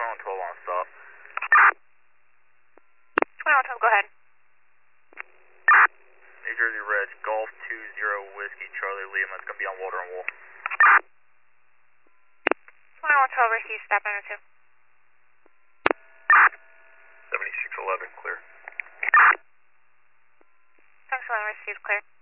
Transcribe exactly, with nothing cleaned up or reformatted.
twenty-one twelve on stop. twenty-one twelve, go ahead. New Jersey Reg, Golf two zero Whiskey Charlie Liam, that's going to be on Water and Wool. twenty-one twelve, receive, stop nine oh two. seventy-six eleven, clear. Thanks, one, receive, clear.